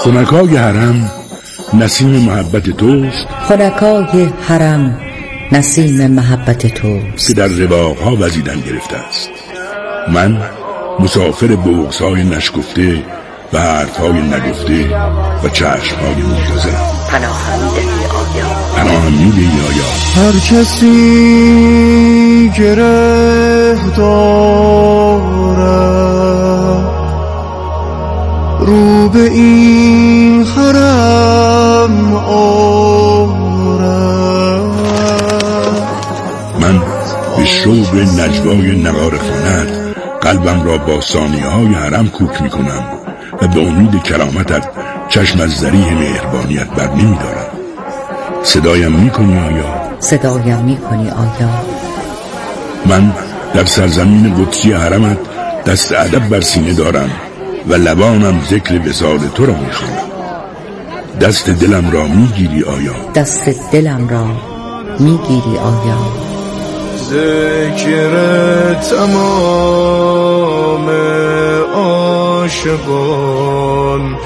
خنکای حرم نسیم محبت توست، خنکای حرم نسیم محبت توست که در رواقها وزیدن گرفته است. من مسافر بغض‌های نشکفته و حرف‌های نگفته و چشم‌های منتظرم. پناهم می‌دهی آیا؟ هر کسی گره دارد رو به این حرم آرد. من به شوق نجوای نگار خانت قلبم را با ثانیه‌های حرم کوک می‌کنم و به امید کرامتت چشم از ذریح مهربانیت بر نمی‌دارم. صدایم می‌کنی آیا؟ صدایم می‌کنی آیا؟ من در سرزمین قدسی حرمت دست ادب بر سینه دارم و لبانم ذکر وصال تو را می‌خوانم. دست دلم را می‌گیری آیا؟ دست دلم را می‌گیری آیا؟ ذکر تمام عاشقان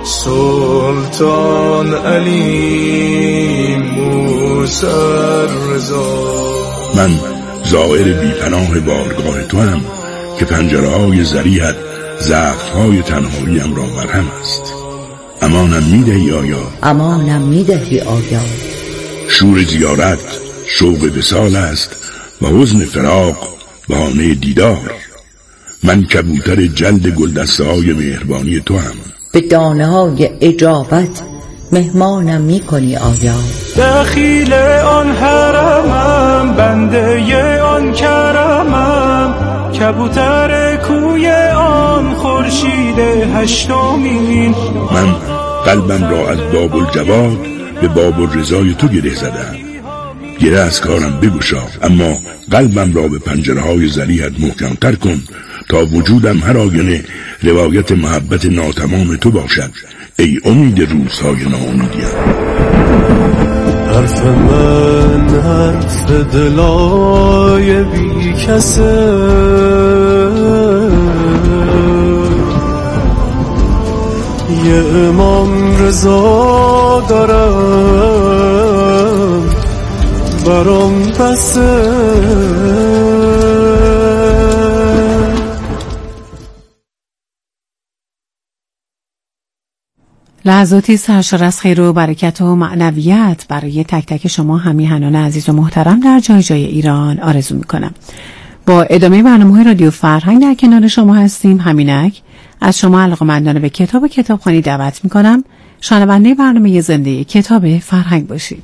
سلطان علی موسی رضا. من زائر بی‌پناه بارگاه تو هم که پنجره‌های ذریحت ضعف‌های تنهاییم را مرهم است. امانم می‌دهی آیا؟ امانم می‌دهی آیا؟ شور زیارت شوق وصال است و حزن فراق بهانه دیدار. من کبوتر جلد گلدسته‌های مهربانی تو هم. به دانه‌های اجابت مهمانم می‌کنی آیا؟ دخیل آن حرمم بنده آن کرمم کبوتر کوی آن خورشید هشتمین. من قلبم را از باب الجواد به باب الرضای تو گره زدم. گره از کارم بگشا، اما قلبم را به پنجره‌های ذریحت محکم‌تر کن تا وجودم هر آینه روایت محبت ناتمام تو باشد. ای امید روزهای ناامیدیم. حرف من حرف دلای بی کسه، یه امام رضا دارم برام بسه. لحظاتی سرشار از خیر و برکت و معنویت برای تک تک شما همیهنان عزیز و محترم در جای جای ایران آرزو میکنم. با ادامه برنامه‌های رادیو فرهنگ در کنار شما هستیم. همینک از شما علاقه‌مندان به کتاب و کتابخوانی دعوت میکنم شنونده برنامه زنده کتاب فرهنگ باشید.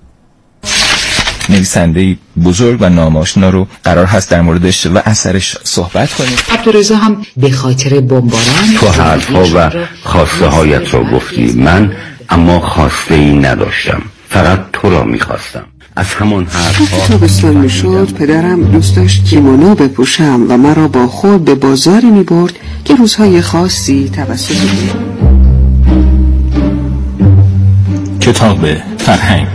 نویسنده بزرگ و ناماشنا رو قرار هست در موردش و اثرش صحبت کنیم. عبدالرضا هم به خاطر بمباران تو حرفها و خواسته هایت را گفتی، من اما خواسته ای نداشتم، فقط تو را میخواستم. از همون حرفها تابستان میشد پدرم دوست داشت کیمونو بپوشم و مرا با خود به بازاری میبرد که روزهای خاصی توسط کتاب فرهنگ.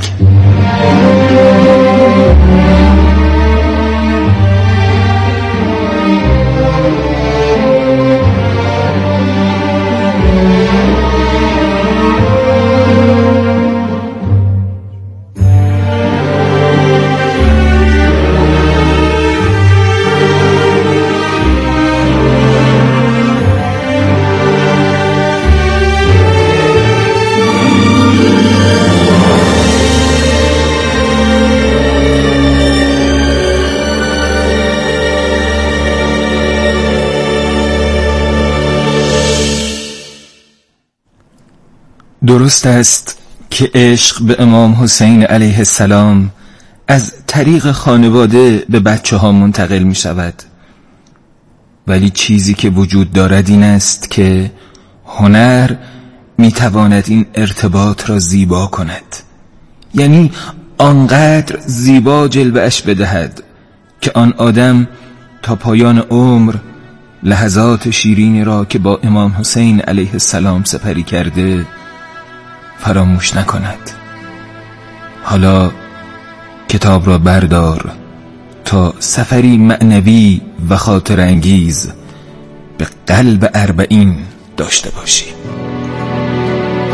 درست است که عشق به امام حسین علیه السلام از طریق خانواده به بچه ها منتقل می شود، ولی چیزی که وجود دارد این است که هنر می تواند این ارتباط را زیبا کند، یعنی آنقدر زیبا جلوه‌اش بدهد که آن آدم تا پایان عمر لحظات شیرینی را که با امام حسین علیه السلام سپری کرده فراموش نکند. حالا کتاب را بردار تا سفری معنوی و خاطر انگیز به قلب اربعین داشته باشی.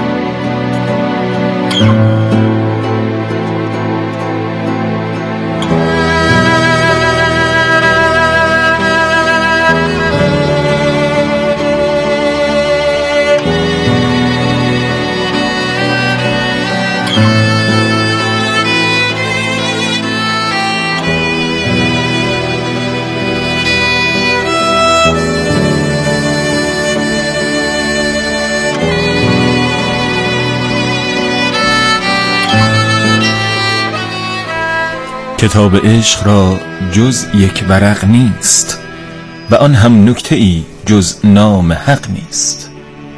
کتاب عشق را جز یک ورق نیست و آن هم نکته ای جز نام حق نیست.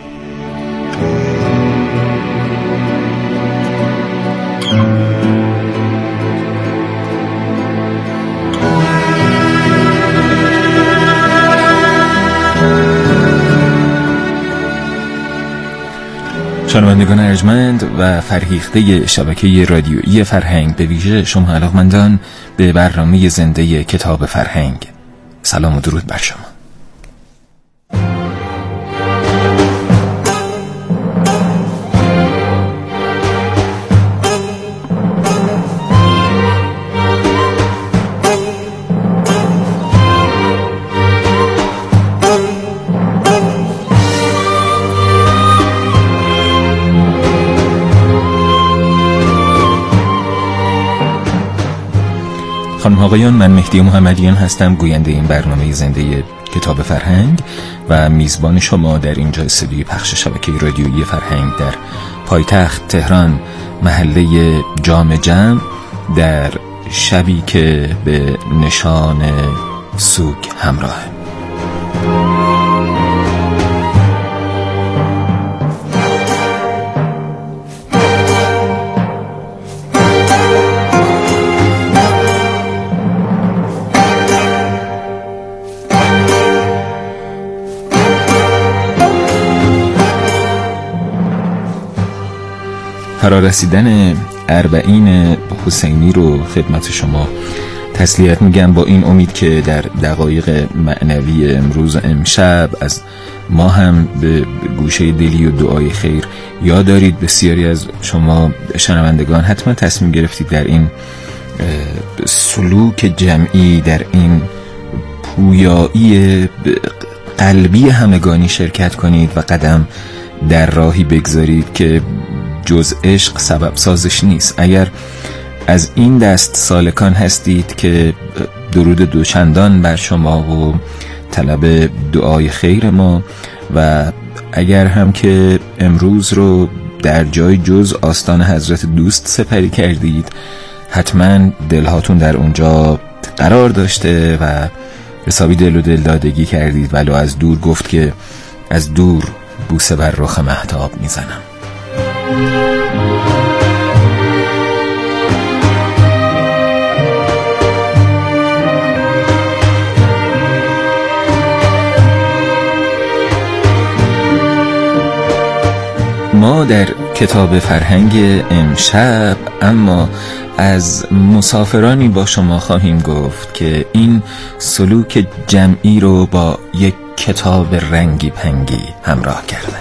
شنوندگان ارجمند و فرهیخته شبکه رادیویی فرهنگ، به ویژه شما علاقمندان به برنامه زنده کتاب فرهنگ، سلام و درود بر شما. خانم آقایان، من مهدی محمدیان هستم، گوینده این برنامه زنده کتاب فرهنگ و میزبان شما در اینجا استودیوی پخش شبکه رادیویی فرهنگ در پایتخت تهران، محله جام جم، در شبی که به نشان سوگ همراهه. فرارسیدن 40 حسینی رو خدمت شما تسلیت میگم، با این امید که در دقایق معنوی امروز و امشب از ما هم به گوشه دلی و دعای خیر یاد دارید. بسیاری از شما شنوندگان حتما تصمیم گرفتید در این سلوک جمعی، در این پویایی قلبی همگانی شرکت کنید و قدم در راهی بگذارید که جز عشق سبب سازش نیست. اگر از این دست سالکان هستید که درود دوچندان بر شما و طلب دعای خیر ما، و اگر هم که امروز رو در جای جز آستان حضرت دوست سپری کردید، حتما دلهاتون در اونجا قرار داشته و حسابی دل و دل دادگی کردید. ولو از دور گفت که از دور بوسه بر رخ مهتاب میزنم. ما در کتاب فرهنگ امشب اما از مسافرانی با شما خواهیم گفت که این سلوک جمعی رو با یک کتاب رنگی پنگی همراه کردند.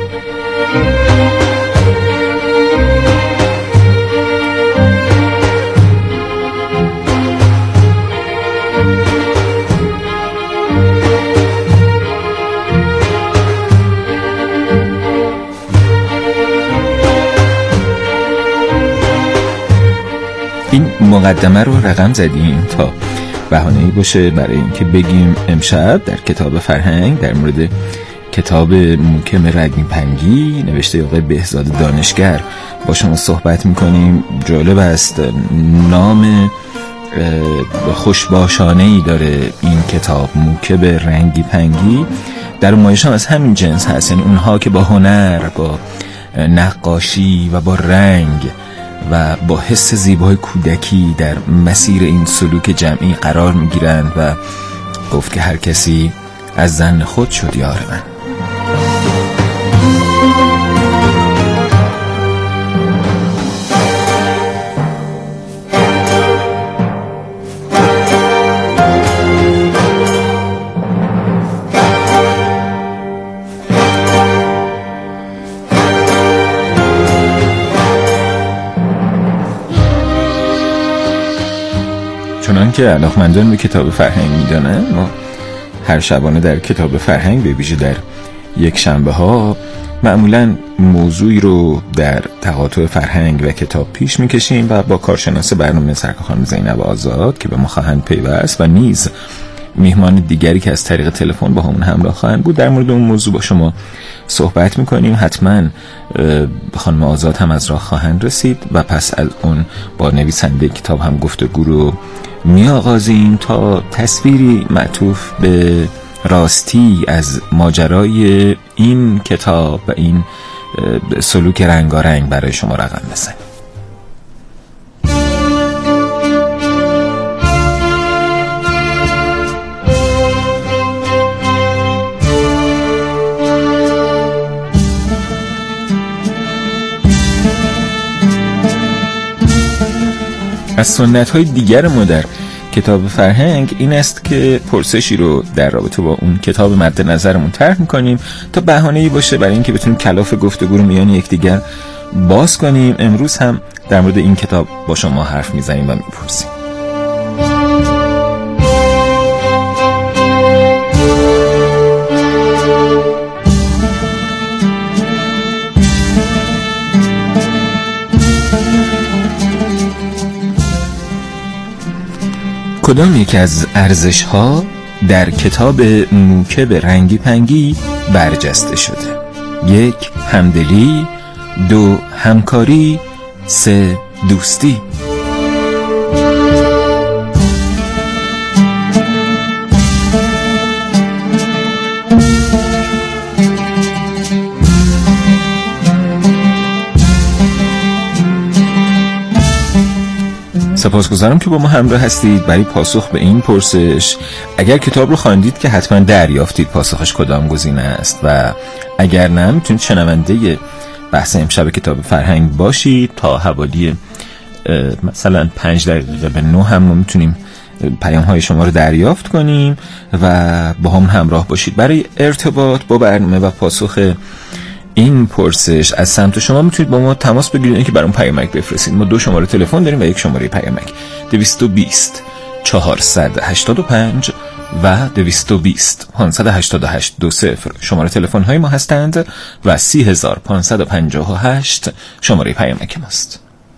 این مقدمه رو رقم زدیم تا بهانه‌ای باشه برای اینکه بگیم امشب در کتاب فرهنگ در مورد کتاب محکم رنگی پنگی نوشته آقای بهزاد دانشگر با شما صحبت میکنیم. جالب است، نام خوشباشانه‌ای داره این کتاب، محکم رنگی پنگی. در مایشان از همین جنس هست، یعنی اونها که با هنر، با نقاشی و با رنگ و با حس زیبای کودکی در مسیر این سلوک جمعی قرار میگیرند و گفت که هر کسی از ظن خود شد یار من. چنان که علاقمندان به کتاب فرهنگ میدانند، ما هر شبانه در کتاب فرهنگ به ویژه در یک شنبه ها معمولاً موضوعی رو در تقاطع فرهنگ و کتاب پیش میکشیم و با کارشناس برنامه سرکار خانم زینب آزاد که به ما خواهند پیوست و نیز میهمان دیگری که از طریق تلفن با همون همراه خواهند بود در مورد اون موضوع با شما صحبت میکنیم. حتما خانم آزاد هم از راه خواهند رسید و پس از اون با نویسنده کتاب هم گفتگو رو میآغازیم تا تصویری معطوف به راستی از ماجرای این کتاب و این سلوک رنگارنگ برای شما رقم بزنیم. از سنت‌های دیگر ما در کتاب فرهنگ این است که پرسشی رو در رابطه با اون کتاب مد نظرمون طرح می‌کنیم تا بهانه‌ای باشه برای اینکه بتونیم کلاف گفتگو رو میان یکدیگر باز کنیم. امروز هم در مورد این کتاب با شما حرف میزنیم و میپرسیم. کدام یک از ارزش‌ها در کتاب موکب رنگی پنگی برجسته شده؟ 1. همدلی، 2. همکاری، 3. دوستی. سپاسگزارم که با ما همراه هستید برای پاسخ به این پرسش. اگر کتاب رو خواندید که حتما دریافتید پاسخش کدام گزینه است و اگر نه میتونید شنونده بحث امشب کتاب فرهنگ باشید تا حوالی مثلا 5 دقیقه به 9 هم ما میتونیم پیام های شما رو دریافت کنیم و با هم همراه باشید. برای ارتباط با برنامه و پاسخ این پرسش از سمت شما میتونید با ما تماس بگیرید که برام پیامک بفرستید. ما 2 شماره تلفن داریم و 1 شماره پیامک. 220 485 و 220 588 20 شماره تلفن های ما هستند و 30558 شماره پیامک ماست.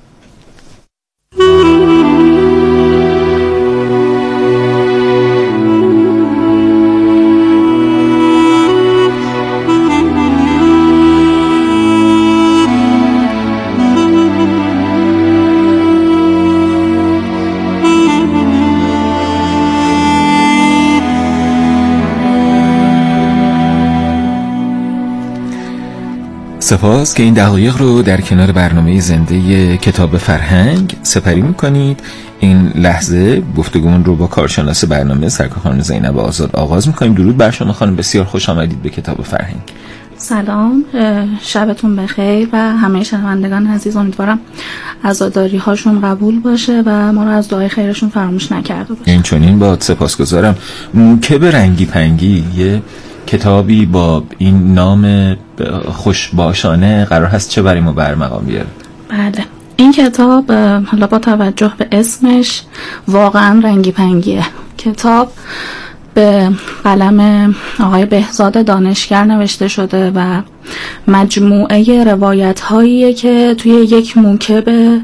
سپاس که این دقایق رو در کنار برنامه زنده کتاب فرهنگ سپری میکنید. این لحظه گفتگومون رو با کارشناس برنامه سرکار خانم زینب آزاد آغاز میکنیم. درود بر شما خانم، بسیار خوش آمدید به کتاب فرهنگ. سلام، شبتون بخیر و همه شنوندگان عزیز. امیدوارم عزاداری هاشون قبول باشه و ما رو از دعای خیرشون فراموش نکرده باشه. این چنین باد. سپاسگزارم. موکب رنگی پنگی یه کتابی با این نام خوشباشانه قرار هست چه برای ما برمقام بیاره؟ بله، این کتاب حالا با توجه به اسمش واقعا رنگی پنگیه. کتاب به قلم آقای بهزاد دانشگر نوشته شده و مجموعه روایت هاییه که توی یک موکب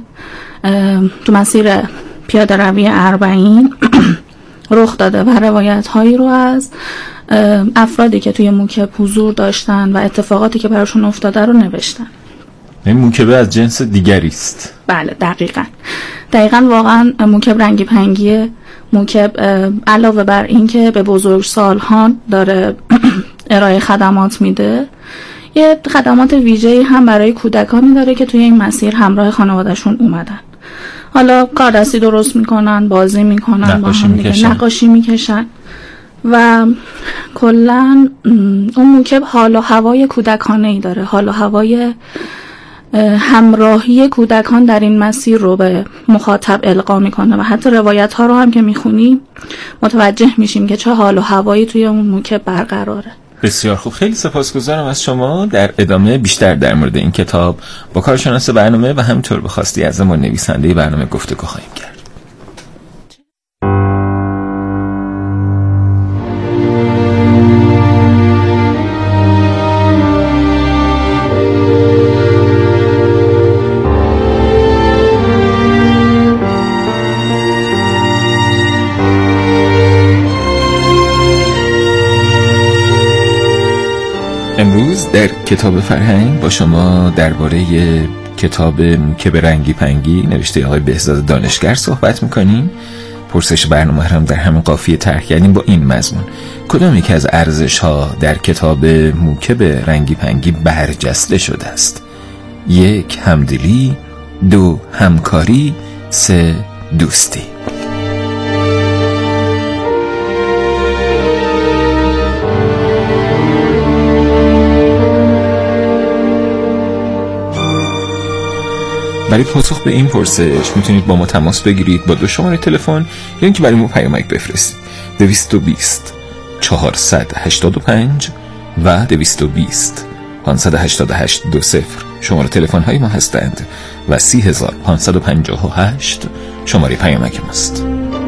تو مسیر پیاده روی اربعین رخ داده و روایت هایی رو از افرادی که توی موکب حضور داشتن و اتفاقاتی که براشون افتاده رو نوشتن. این موکبه از جنس دیگری است. بله، دقیقاً واقعا موکب رنگی پنگیه. موکب علاوه بر این که به بزرگسالان داره ارائه خدمات میده، یه خدمات ویژه‌ای هم برای کودکانی داره که توی این مسیر همراه خانواده‌شون اومدن. حالا کاردستی درست میکنن، بازی میکنن، با هم دیگه نقاشی میکشن و کلا اون موکب حال و هوای کودکانه‌ای داره. حال و هوای همراهی کودکان در این مسیر رو به مخاطب القا میکنه و حتی روایت ها رو هم که میخونیم متوجه میشیم که چه حال و هوایی توی اون موکب برقراره. بسیار خوب، خیلی سپاسگزارم از شما. در ادامه بیشتر در مورد این کتاب با کارشناس برنامه و همینطور به خواستی از ما نویسنده برنامه گفتگو خواهیم کرد. امروز در کتاب فرهنگ با شما درباره کتاب موکب رنگی پنگی نوشته آقای بهزاد دانشگر صحبت میکنیم. پرسش برنامه هم در همین قافیه طرح کردیم با این مضمون: کدام یکی از ارزش‌ها در کتاب موکب رنگی پنگی برجسته شده است؟ 1. همدلی، 2. همکاری، 3. دوستی. برای پاسخ به این پرسش میتونید با ما تماس بگیرید با 2 شماره تلفن یا اینکه برای ما پیامک بفرستید. 220 485 و 220 588 20 شماره تلفن های ما هستند و 30558 شماره پیامک ماست.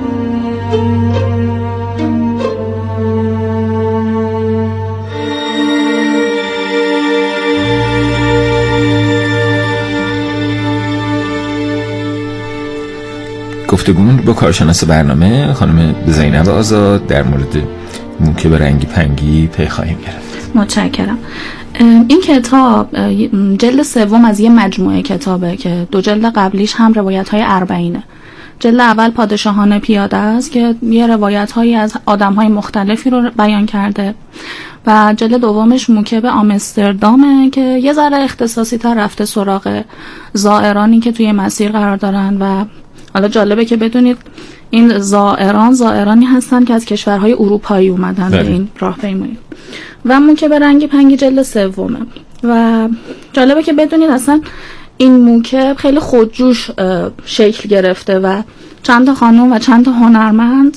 گفتگومون با کارشناس برنامه خانم زینب آزاد در مورد موکب رنگی پنگی پی خواهیم گرفت. متشکرم. این کتاب جلد 3 از یه مجموعه کتابه که 2 جلد قبلیش هم روایت‌های 40. جلد اول پادشاهان پیاده است که یه روایت‌هایی از آدم‌های مختلفی رو بیان کرده و جلد دومش موکب آمستردامه که یه ذره اختصاصی تر رفته سراغ زائرانی که توی مسیر قرار دارن. و حالا جالبه که بدونید این زائرانی هستن که از کشورهای اروپایی اومدن به این راهپیمایی. و موکب رنگی پنگی جلد 3 و جالبه که بدونید اصلا این موکب خیلی خودجوش شکل گرفته و چند تا خانم و چند تا هنرمند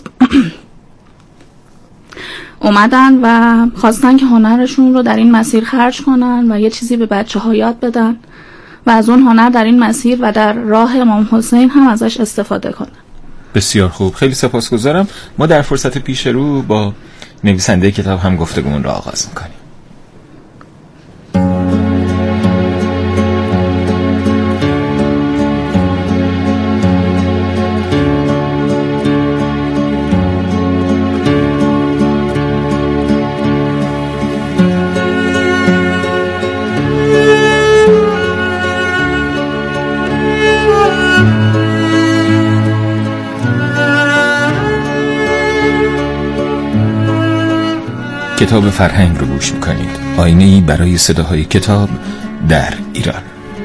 اومدن و خواستن که هنرشون رو در این مسیر خرج کنن و یه چیزی به بچه‌ها یاد بدن و از اون هنر در این مسیر و در راه امام حسین هم ازش استفاده کنن. بسیار خوب، خیلی سپاسگزارم. ما در فرصت پیش رو با نویسنده کتاب هم گفتگومون را آغاز میکنیم. کتاب فرهنگ رو گوش میکنید، آینه‌ای برای صداهای کتاب در ایران.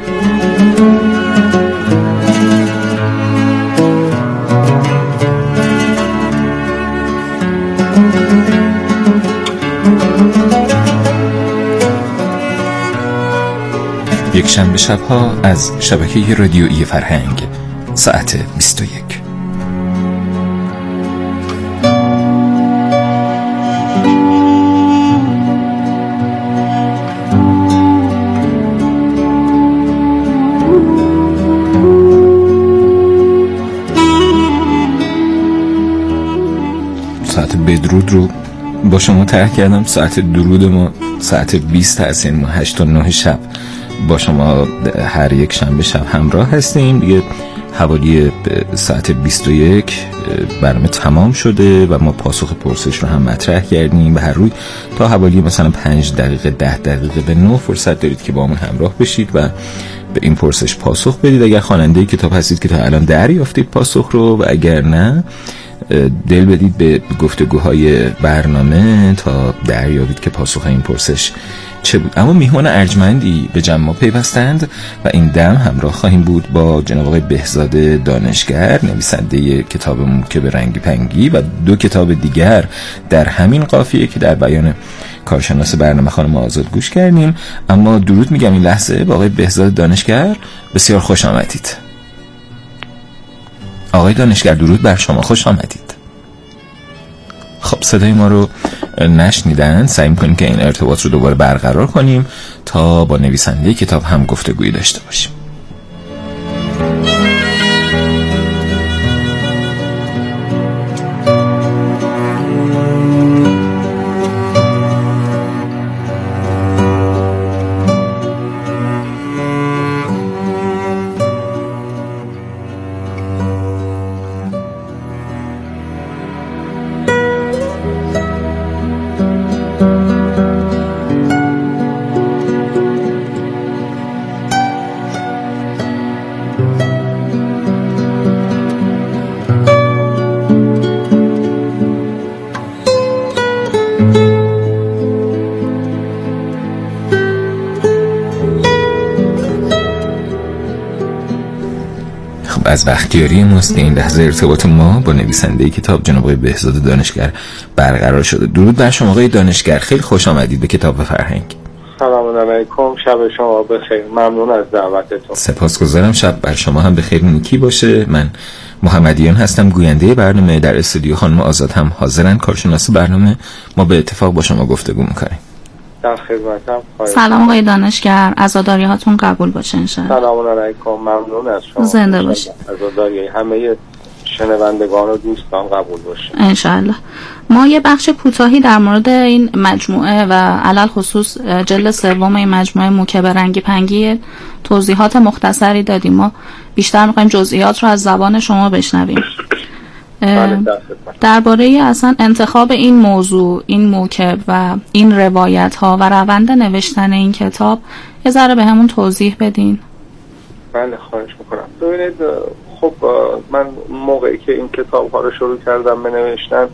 یک شنبه شبها از شبکه رادیویی فرهنگ ساعت 21. ساعت بدرود رو با شما طرح کردم. ساعت درود ما ساعت 20 هست، یعنی ما 8 تا 9 شب با شما هر یک شنبه شب همراه هستیم. دیگه حوالی ساعت 21 برنامه تمام شده و ما پاسخ پرسش رو هم مطرح کردیم و هر روز تا حوالی مثلا 5 دقیقه 10 دقیقه به 9 فرصت دارید که با ما همراه بشید و به این پرسش پاسخ بدید. اگر خواننده کتاب هستید که تا الان دریافتید پاسخ رو، و اگر نه دل بدید به گفتگوهای برنامه تا دریابید که پاسخ این پرسش چه بود. اما میهمان ارجمندی به جمع ما پیوستند و این دم همراه خواهیم بود با جناب آقای بهزاد دانشگر، نویسنده کتاب موکب رنگی پنگی و 2 کتاب دیگر در همین قافیه که در بیان کارشناس برنامه خانم آزاد گوش کردیم. اما درود میگم این لحظه با آقای بهزاد دانشگر. بسیار خوش آمدید آقای دانشگر، درود بر شما، خوش آمدید. خب صدای ما رو نشنیدن، سعی می‌کنیم که این ارتباط رو دوباره برقرار کنیم تا با نویسنده کتاب هم گفتگویی داشته باشیم. از بختیاری ماست این لحظه ارتباط ما با نویسنده کتاب جناب آقای بهزاد دانشگر برقرار شده. درود بر شما آقای دانشگر، خیلی خوش آمدید به کتاب و فرهنگ. سلام علیکم، شب شما بخیر، ممنون از دعوتتون. سپاسگزارم، شب بر شما هم بخیر نیکی باشه. من محمدیان هستم، گوینده برنامه. در استودیو خانم آزاد هم حاضرن، کارشناس برنامه. ما به اتفاق با شما گفتگو میکنیم. در خدمتم. سلام آقای دانشگر، عزاداری هاتون قبول باشه انشاءالله. سلام علیکم، ممنون از شما. زنده باشید. عزاداری همه شنوندگان و دوستان قبول باشه انشاءالله. ما یه بخش کوتاهی در مورد این مجموعه و علل خصوص جلد سوم این مجموعه موکب رنگی پنگی توضیحات مختصری دادیم. ما بیشتر می‌خوایم جزئیات رو از زبان شما بشنویم. درباره اصلا انتخاب این موضوع، این موکب و این روایت ها و روند نوشتن این کتاب یه ذره به همون توضیح بدین. بله خواهش میکنم. ببینید، خب من موقعی که این کتاب ها رو شروع کردم به نوشتن،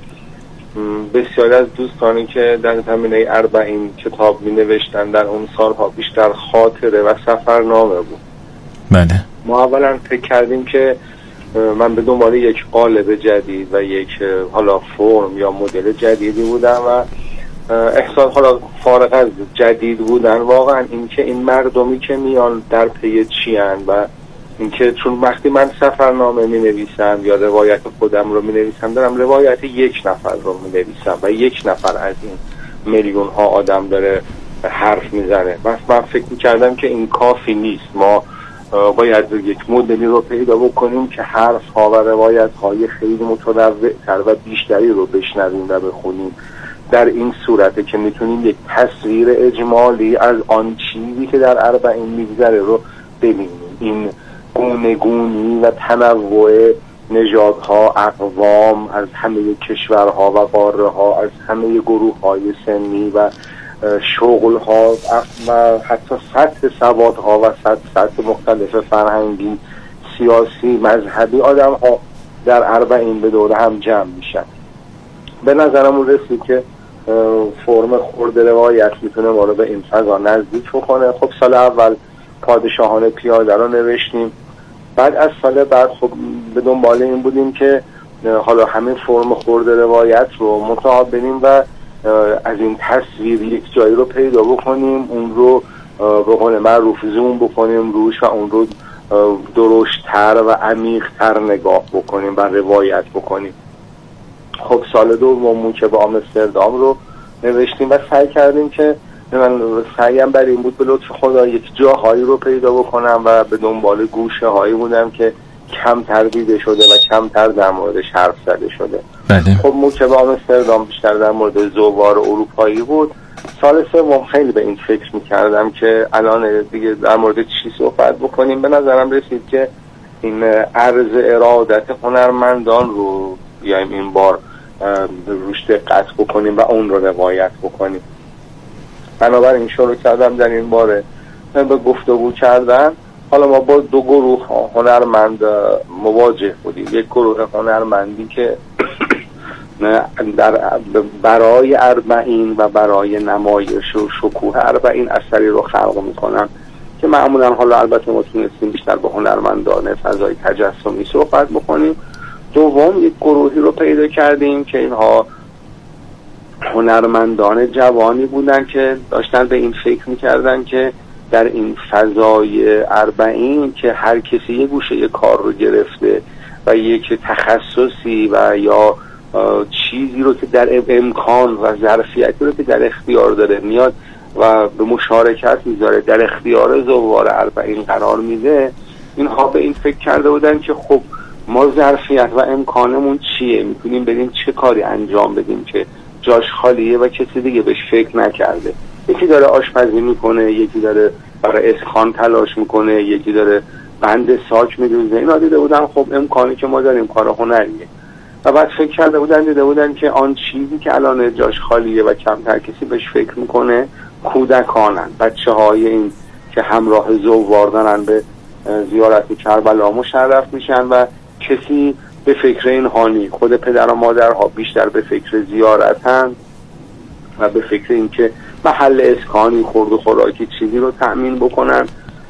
بسیاری از دوستانی که در زمینه اربعین کتاب می نوشتن در اون سالها بیشتر خاطره و سفرنامه بود. بله. ما اولا فکر کردیم که من به دنبال یک قالب جدید و یک حالا فرم یا مدل جدیدی بودم و احساس حالا فارغ از جدید بودن، واقعا اینکه این مردمی که میان در پی چیان و اینکه چون وقتی من سفرنامه می نویسم یا روایت خودم رو می نویسم، دارم روایت یک نفر رو می نویسم و یک نفر از این میلیون ها آدم داره حرف میزنه. من فکر می کردم که این کافی نیست، ما باید یک مدلی رو پیدا بکنیم که حرف ها و روایت های خیلی متنوع تر و بیشتری رو بشنویم و بخونیم. در این صورته که میتونیم یک تصویر اجمالی از آن چیزی که در اربعین میگذره رو ببینیم. این گونه‌گونی و تنوع نژادها، اقوام از همه کشورها و قاره‌ها، از همه گروه‌های سنی و شغل‌ها و حتی سطح سوادها و سطح مختلف فرهنگی، سیاسی، مذهبی آدم‌ها در اربعین به دور هم جمع میشن. به نظرمون رسید که فرم خرد روایت میتونه ما رو به این فضا نزدیک بکنه. خب سال اول پادشاهان پیاده رو نوشتیم، بعد از سال بعد خب به دنبال این بودیم که حالا همین فرم خرد روایت رو متعاب بریم و از این تصویر یک جایی رو پیدا بکنیم، اون رو به قول معروف زوم بکنیم روش و اون رو درشت‌تر و عمیق‌تر نگاه بکنیم و روایت بکنیم. خب سال دوم که به آمستردام رو نوشتیم و سعی کردیم که من سعیم بر این بود به لطف خدا یک جاهایی رو پیدا بکنم و به دنبال گوشه هایی بودم که کمتر دیده شده و کمتر در موردش حرف زده شده. بله. خب موکب آمستردام بیشتر در مورد زوار اروپایی بود. سال سوم خیلی به این فکر میکردم که الان دیگه در مورد چی صحبت بکنیم. به نظرم رسید که این عرض ارادت هنرمندان رو بیایم این بار روش دقت بکنیم و اون رو روایت بکنیم. بنابراین شروع کردم در این باره به گفتگو کردن. حالا ما با دو گروه هنرمند مواجه بودیم. یک گروه هنرمندی که برای اربعین و برای نمایش و شکوه اربعین اثری رو خلق میکنن که معمولا حالا البته ما تونستیم بیشتر با هنرمندان فضای تجسمی صحبت بکنیم. دوم یک گروهی رو پیدا کردیم که اینها هنرمندان جوانی بودن که داشتن به این فکر میکردن که در این فضای اربعین که هر کسی یه گوشه یه کار رو گرفته و یک تخصصی و یا چیزی رو که در امکان و ظرفیتی رو که در اختیار داره میاد و به مشارکت میذاره، در اختیار زوار اربعین قرار میده. اینها به این فکر کرده بودن که خب ما ظرفیت و امکانمون چیه، میتونیم بریم چه کاری انجام بدیم که جاش خالیه و کسی دیگه بهش فکر نکرده. یکی داره آشپزی میکنه، یکی داره برای اسخان تلاش میکنه، یکی داره بند ساک میدوزه. اینا دیده بودن خب امکانی که ما داریم کار هنریه و بعد فکر کرده بودن، دیده بودن که آن چیزی که الان جاش خالیه و کمتر کسی بهش فکر میکنه کودکانن، بچه های این که همراه زوار دارن به زیارت کربلا مشرف میشن و کسی به فکر این هانی. خود پدر و مادرها بیشتر به فکر زیارتن و به فکر این که محل اسکانی، خورد و خوراکی چیزی رو تأمین بکنن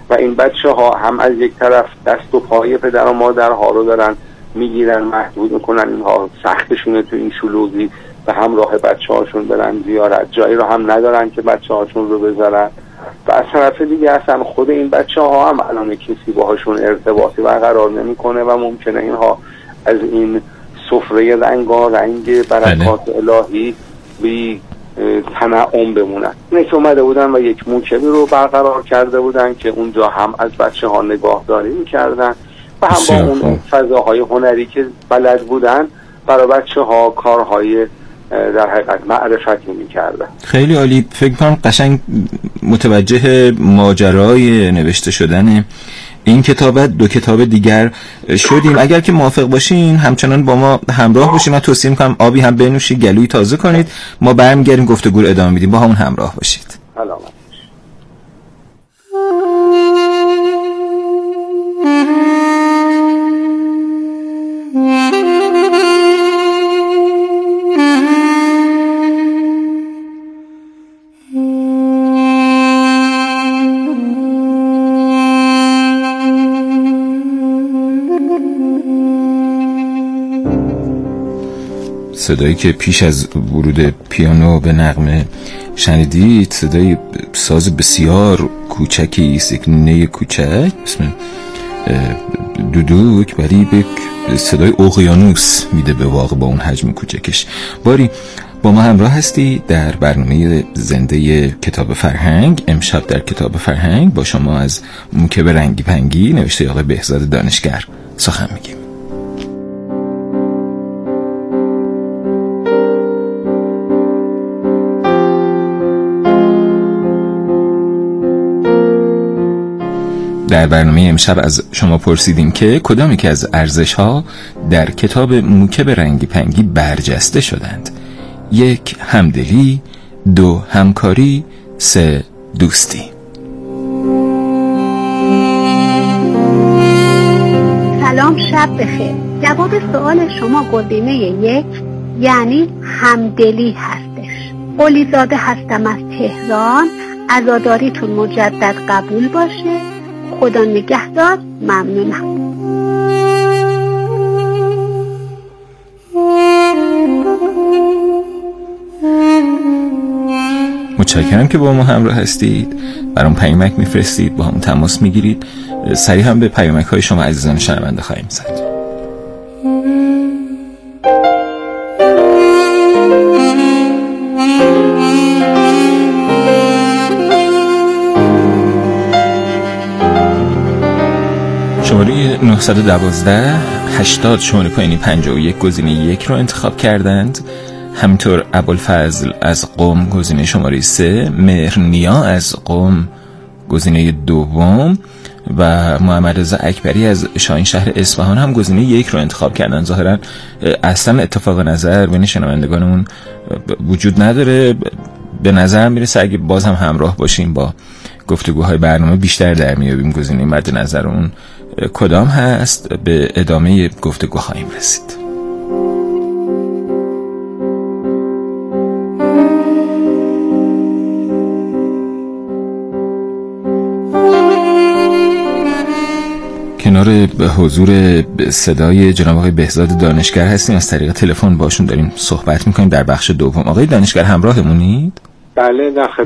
و این بچه ها هم از یک طرف دست و پای پدر و مادرها رو دارن میگیرن، محدود میکنن، اینها سختشونه تو این شلوغی و همراه بچه هاشون برن زیارت، جایی رو هم ندارن که بچه هاشون رو بذارن. و از طرف دیگه اصلا خود این بچه ها هم الان کسی باهاشون ارتباطی برقرار نمیکنه و ممکنه اینها از این سفره رنگ برکات الهی بی تنعم بمونن. اینه که اومده بودن و یک موکبی رو برقرار کرده بودن که اونجا هم از بچه ها نگاهداری میکردن و هم با اون فضاهای هنری که بلد بودن برای بچه ها کارهای در حقیقت معرفتی میکردن. خیلی عالی. فکر کنم قشنگ متوجه ماجرای نوشته شدن این کتاب، دو کتاب دیگر شدیم. اگر که موافق باشین همچنان با ما همراه باشین. من توصیه میکنم آبی هم بنوشید، گلوی تازه کنید. ما برمیگردیم گفتگو رو ادامه میدیم. با همون همراه باشید. صدایی که پیش از ورود پیانو به نغمه شنیدید صدای ساز بسیار کوچکی است، یک نینه کوچک اسم دودوک، ولی به صدای اقیانوس میده به واقع با اون حجم کوچکش. باری با ما همراه هستی در برنامه زنده کتاب فرهنگ. امشب در کتاب فرهنگ با شما از موکب رنگی پنگی نوشته آقای بهزاد دانشگر سخن میگیم. در برنامه امشب از شما پرسیدیم که کدامی که از ارزش‌ها در کتاب موکب رنگی پنگی برجسته شدند؟ 1 همدلی، 2 همکاری، 3 دوستی. سلام، شب بخیر. جواب سوال شما گزینه 1 یعنی همدلی هستش. قلیزاده هستم از تهران. عزاداریتون مجدد قبول باشه. خدا نگهدار. ممنونم. متشکرم که با ما همراه هستید. برام پیامک میفرستید، با هم تماس میگیرید. سریع هم به پیامک های شما عزیزان شنونده خواهیم زد. شماره 912 80 شماره پایینی 51 گزینه 1 رو انتخاب کردند. همینطور ابوالفضل از قم گزینه شماره 3، مهرنیا از قم گزینه 2 و محمد رضا اکبری از شاهین شهر اصفهان هم گزینه 1 رو انتخاب کردن. ظاهرا اصلا اتفاق نظر بین شنوندگانمون وجود نداره. به نظر میرسه اگه باز هم همراه باشیم با گفتگوهای برنامه بیشتر در میابیم گزینه مد نظر اون کدام هست. به ادامه گفتگو خواهیم رسید. کنار حضور صدای جناب آقای بهزاد دانشگر هستیم. از طریق تلفن باشون داریم صحبت میکنیم در بخش دوم. آقای دانشگر همراهمونید؟ بله، در